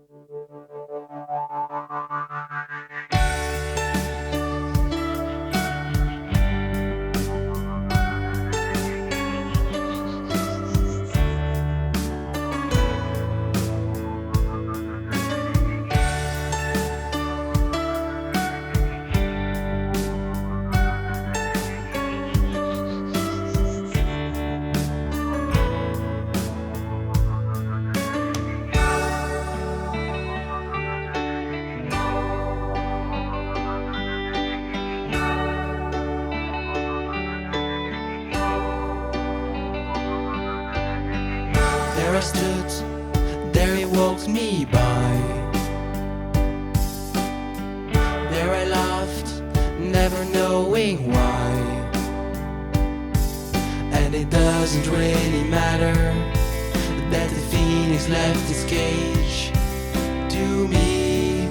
There I stood, there he walked me by. There I laughed, never knowing why. And it doesn't really matter that the phoenix left its cage to me.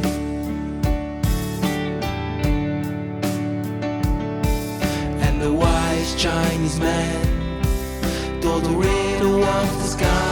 And the wise Chinese man told the riddle of the sky.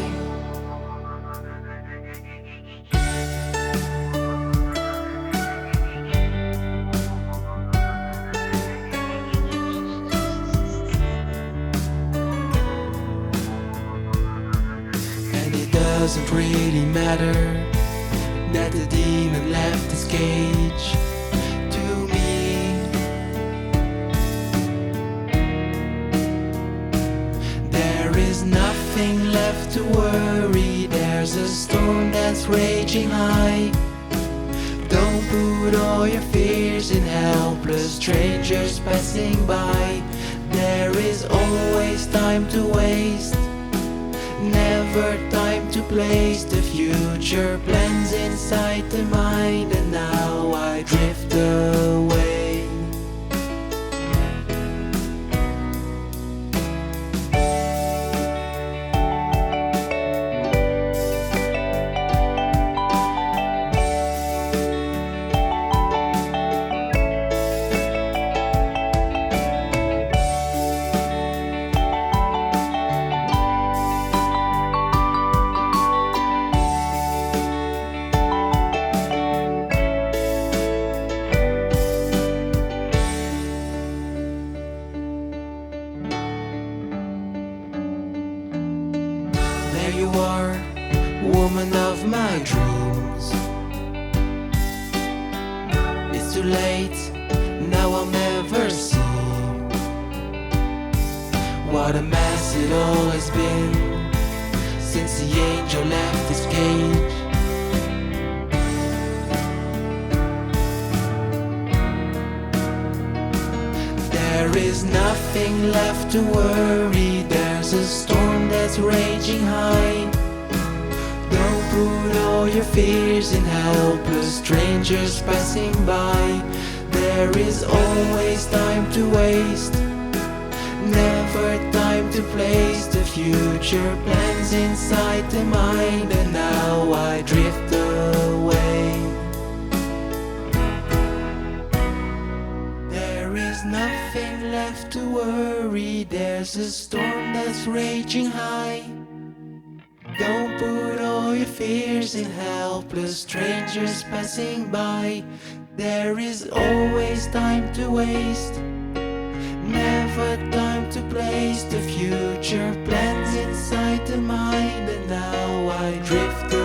And it doesn't really matter that the demon left his cage to me. There is nothing left to worry, there's a storm that's raging high. Don't put all your fears in helpless strangers passing by. There is always time to waste, never time to place the future plans inside the mind. And now I drift away. There you are, woman of my dreams. It's too late, now I'll never see what a mess it all has been since the angel left his cage. There is nothing left to worry, there's a storm that's raging high. Don't put all your fears in helpless strangers passing by. There is always time to waste, never time to place the future plans inside the mind. And now I drift away. There is nothing left to worry, there's a storm that's raging high. Don't put all your fears in helpless strangers passing by. There is always time to waste, never time to place the future plans inside the mind. And now I drift away.